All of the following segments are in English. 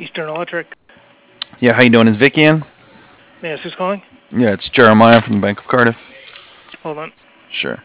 Eastern Electric. Yeah, how you doing? Is Vicky in? Yes, who's calling? Yeah, it's Jeremiah from the Bank of Cardiff. Hold on. Sure.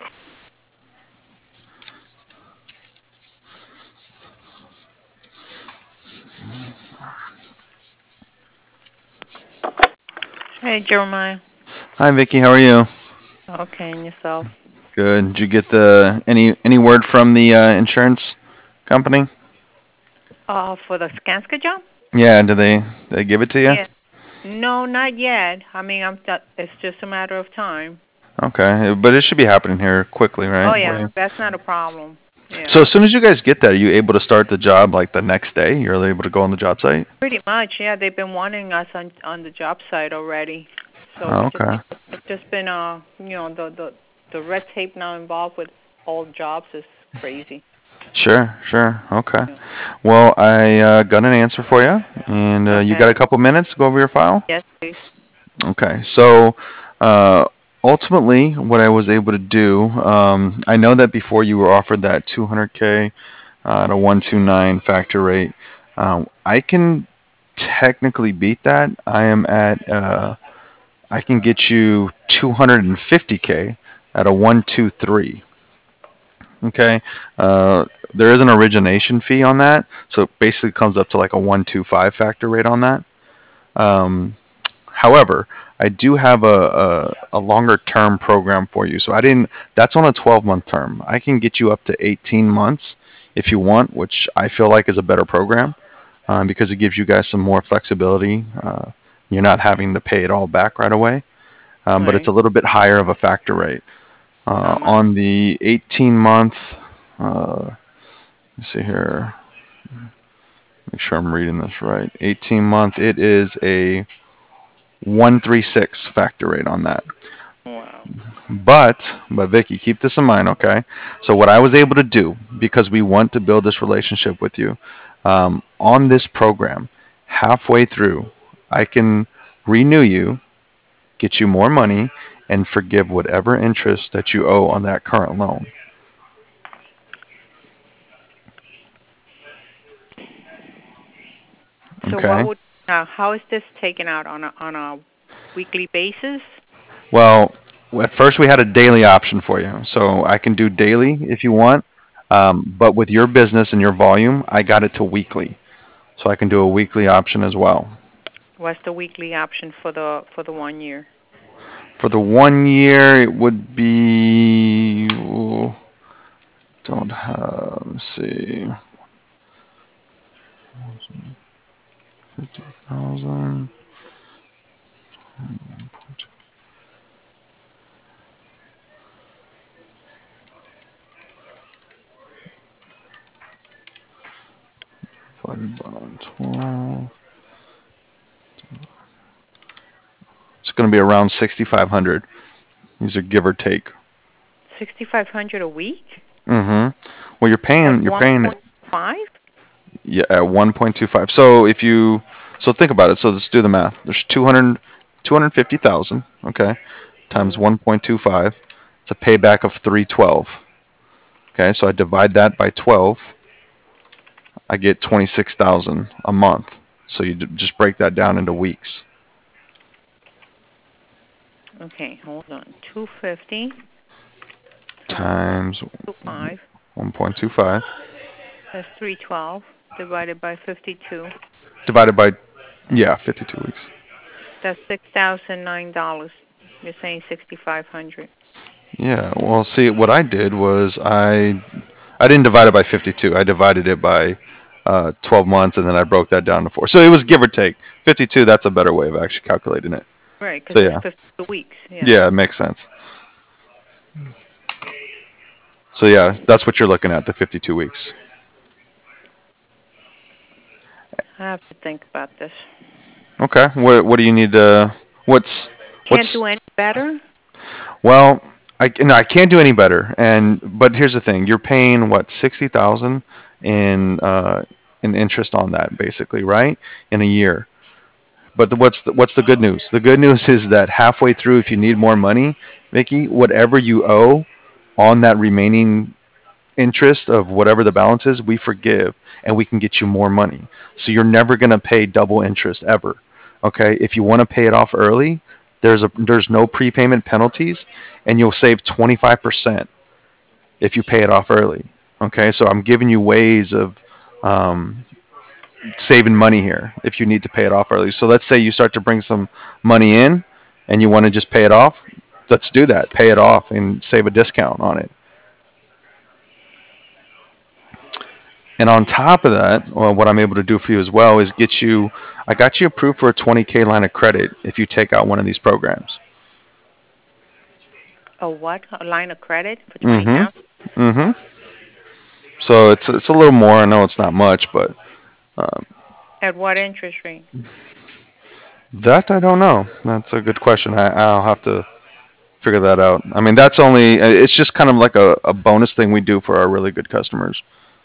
Hey, Jeremiah. Hi, Vicky. How are you? Okay, and yourself? Good. Did you get the any word from the insurance company? For the Skanska job? Yeah, did they give it to you? Yeah. No, not yet. I mean, it's just a matter of time. Okay, but it should be happening here quickly, right? Oh yeah, that's not a problem. So Yeah. as soon as you guys get that, are you able to start the job like the next day? You're able to go on the job site? Pretty much, yeah. They've been wanting us on the job site already. So Oh, okay. it's just been the red tape now involved with all jobs is crazy. Sure, sure. Okay. Yeah. Well, I got an answer for you, and you got Okay. a couple minutes to go over your file? Yes, please. Okay, so uh, ultimately, what I was able to do, I know that before you were offered that 200K at a 129 factor rate, I can technically beat that. I can get you 250K at a 123. Okay, uh, there is an origination fee on that, so it basically comes up to like a 125 factor rate on that. Um, However, I do have a longer term program for you. So I didn't. That's on a 12-month term. I can get you up to 18 months if you want, which I feel like is a better program because it gives you guys some more flexibility. You're not having to pay it all back right away, but it's Right. a little bit higher of a factor rate. How much? On the 18-month, let's see here, make sure I'm reading this right. 18-month, it is a 136 factor rate on that. Wow. But Vicky, keep this in mind, okay? So what I was able to do because we want to build this relationship with you on this program, halfway through, I can renew you, get you more money, and forgive whatever interest that you owe on that current loan. So Okay. how is this taken out on a weekly basis? Well, at first we had a daily option for you, so I can do daily if you want. But with your business and your volume, I got it to weekly, so I can do a weekly option as well. What's the weekly option for the 1 year? For the 1 year, it would be ooh, don't have. Let's see, 50,000 divided by 12. It's going to be around 6,500. These are give or take. 6,500 a week Well, at you're one paying point five. yeah at 1.25. So think about it. So let's do the math. There's 250,000. Okay, times Mm. 1.25. It's a payback of 312. Okay, so I divide that by 12. I get 26,000 a month. So you just break that down into weeks. Okay, hold on. 250 times Times 1.25. 1.25 That's 312 divided by 52. divided by, yeah, 52 weeks. That's $6,009. You're saying 6,500. Yeah, well, see, what I did was I didn't divide it by 52. I divided it by 12 months, and then I broke that down to four. So it was give or take 52. That's a better way of actually calculating it. Right, because So it's yeah, 52 weeks. Yeah. yeah, it makes sense. So yeah, that's what you're looking at, the 52 weeks. I have to think about this. Okay, what do you need to? What's Can't what's do any better? Well, no, I can't do any better. But here's the thing: you're paying what 60,000 in interest on that, basically, right? In a year. But what's the good news? The good news is that halfway through, if you need more money, Mickey, whatever you owe on that remaining interest of whatever the balance is, we forgive and we can get you more money. So you're never going to pay double interest ever. Okay? If you want to pay it off early, there's no prepayment penalties and you'll save 25% if you pay it off early. Okay? So I'm giving you ways of um, saving money here if you need to pay it off early. So let's say you start to bring some money in and you want to just pay it off. Let's do that. Pay it off and save a discount on it. And on top of that, well, what I'm able to do for you as well is I got you approved for a 20K line of credit if you take out one of these programs. A what? A line of credit for Mm 20,000? hmm. Mm hmm. So it's a little more. I know it's not much, but um, At what interest rate? that I don't know. That's a good question. I'll have to figure that out. I mean, that's only, it's just kind of like a bonus thing we do for our really good customers.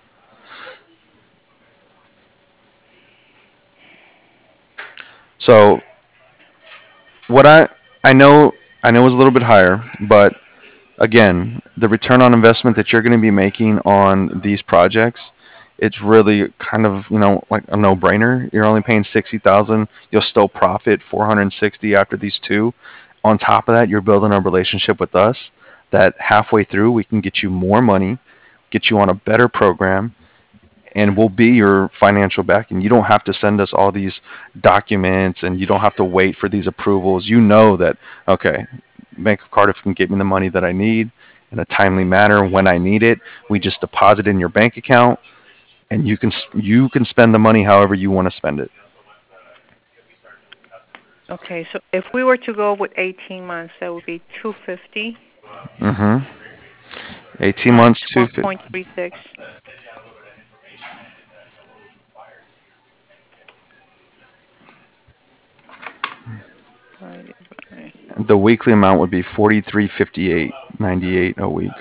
So what I know I know is a little bit higher, but again, the return on investment that you're going to be making on these projects, it's really kind of, like a no-brainer. You're only paying 60,000. You'll still profit 460 after these two. On top of that, you're building a relationship with us that halfway through we can get you more money, get you on a better program, and we'll be your financial backing. You don't have to send us all these documents and you don't have to wait for these approvals. You know that, okay, Bank of Cardiff can get me the money that I need in a timely manner when I need it. We just deposit it in your bank account and you can spend the money however you want to spend it. Okay, so if we were to go with 18 months, that would be 250 Mhm. 18 times months, 250. 1.36. Divided by- The weekly amount would be 43.58.98 a week,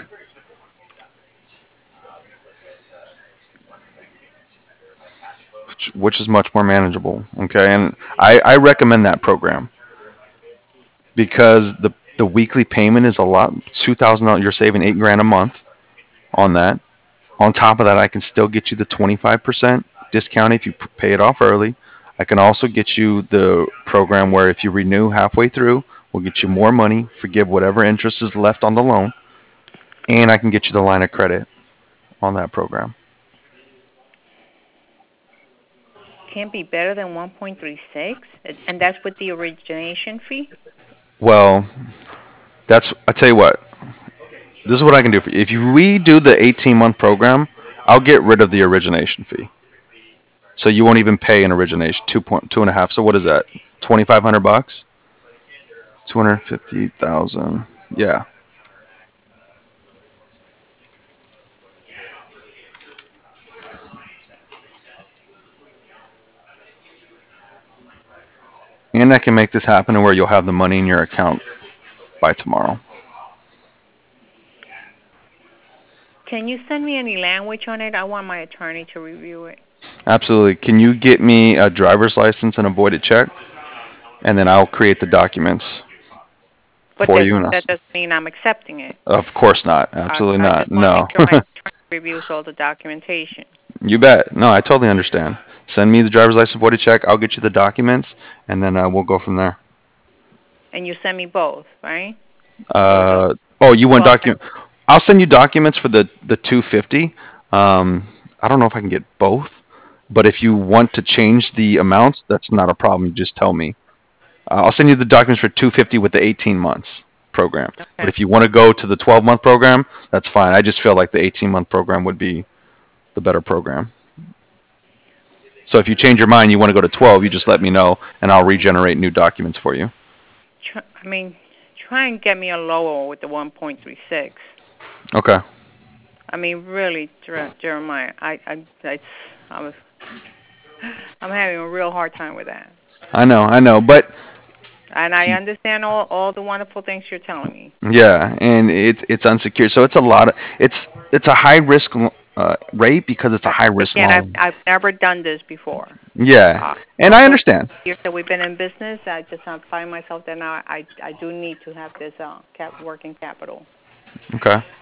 which is much more manageable, okay? And I recommend that program because the weekly payment is a lot. $2,000. You're saving 8 grand a month on that. On top of that, I can still get you the 25% discount if you pay it off early. I can also get you the program where if you renew halfway through, we'll get you more money, forgive whatever interest is left on the loan, and I can get you the line of credit on that program. Can't be better than 1.36, and that's with the origination fee. Well, I tell you what, this is what I can do for you. If we do the 18-month program, I'll get rid of the origination fee. So you won't even pay an origination, 2.2 and a half. So what is that? 2,500 bucks? 250,000. Yeah. And I can make this happen to where you'll have the money in your account by tomorrow. Can you send me any language on it? I want my attorney to review it. Absolutely. Can you get me a driver's license and a voided check? And then I'll create the documents But for you. And that doesn't mean I'm accepting it. of course not. I Absolutely I not. just want to make No. sure my attorney reviews all the documentation. You bet. No, I totally understand. Send me the driver's license voided check. I'll get you the documents, and then we'll go from there. And you send me both, right? The Oh, you want 12 document? I'll send you documents for the 250. I don't know if I can get both, but if you want to change the amounts, that's not a problem. Just tell me. I'll send you the documents for 250 with the 18 months program. But Okay. if you want to go to the 12-month program, that's fine. I just feel like the 18-month program would be the better program. So if you change your mind, you want to go to 12, you just let me know, and I'll regenerate new documents for you. I mean, try and get me a lower with the 1.36. Okay. I mean, really, Jeremiah, I was, I'm having a real hard time with that. I know, but And I understand all the wonderful things you're telling me. yeah, and it's unsecured, so it's a lot of it's a high risk rate because it's a high risk Again, I've loan. I've never done this before. Yeah, and I Although understand. years that we've been in business, I just find myself that now I do need to have this working capital. Okay.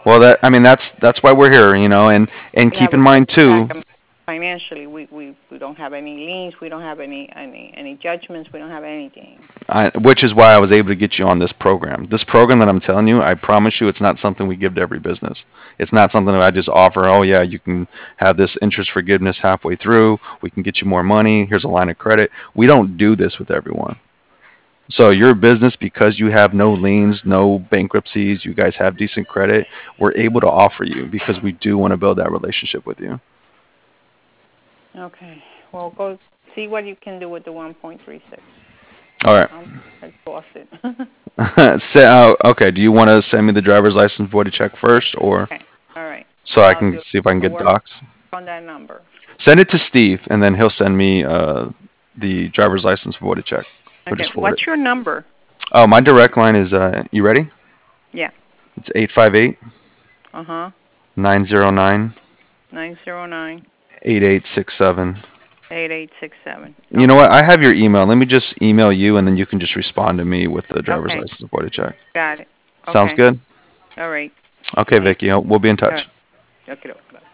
Well, that's why we're here, and We have keep a in mind credit track. too. Financially, we don't have any liens. We don't have any judgments. We don't have anything. Which is why I was able to get you on this program. This program that I'm telling you, I promise you, it's not something we give to every business. It's not something that I just offer. Oh yeah, you can have this interest forgiveness halfway through. We can get you more money. Here's a line of credit. We don't do this with everyone. So your business, because you have no liens, no bankruptcies, you guys have decent credit, we're able to offer you because we do want to build that relationship with you. Okay. Well, go see what you can do with the 1.36. All right. I'm exhausted. Okay. Do you want to send me the driver's license voided check first, or Okay. All right. so I I'll can do. see if I can I'll get work docs? on that number. Send it to Steve, and then he'll send me the driver's license voided check, or Okay. just forward it. What's your number? Oh, my direct line is. You ready? Yeah. It's 858 Uh-huh. 909 909 8867. 8867. You know Okay. what? I have your email. Let me just email you, and then you can just respond to me with the driver's Okay. license voided check. Got it. Sounds Okay. good? All right. Okay, Thank Vicky. We'll be in you. All touch. right. Okay.